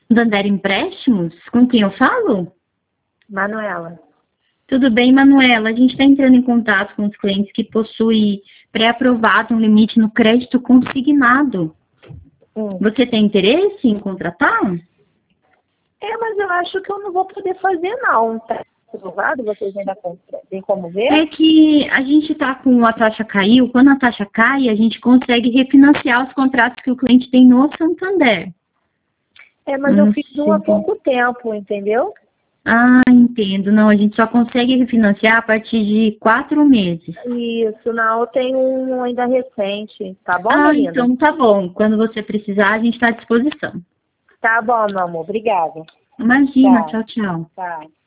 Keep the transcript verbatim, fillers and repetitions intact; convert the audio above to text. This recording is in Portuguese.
Santander Empréstimos? Com quem eu falo? Manuela. Tudo bem, Manuela? A gente está entrando em contato com os clientes que possuem pré-aprovado um limite no crédito consignado. Hum. Você tem interesse em contratar? É, mas eu acho que eu não vou poder fazer, não. Tá aprovado? Vocês ainda tem como ver? É que a gente está com a taxa caiu. Quando a taxa cai, a gente consegue refinanciar os contratos que o cliente tem no Santander. É, mas Hum, eu fiz um há sim. pouco tempo, entendeu? Ah, entendo. Não, a gente só consegue refinanciar a partir de quatro meses. Isso, não, eu tenho um ainda recente. Tá bom, Ah, menina? então tá bom. Quando você precisar, a gente está à disposição. Tá bom, meu amor. Obrigada. Imagina, Tá. tchau, tchau. Tá.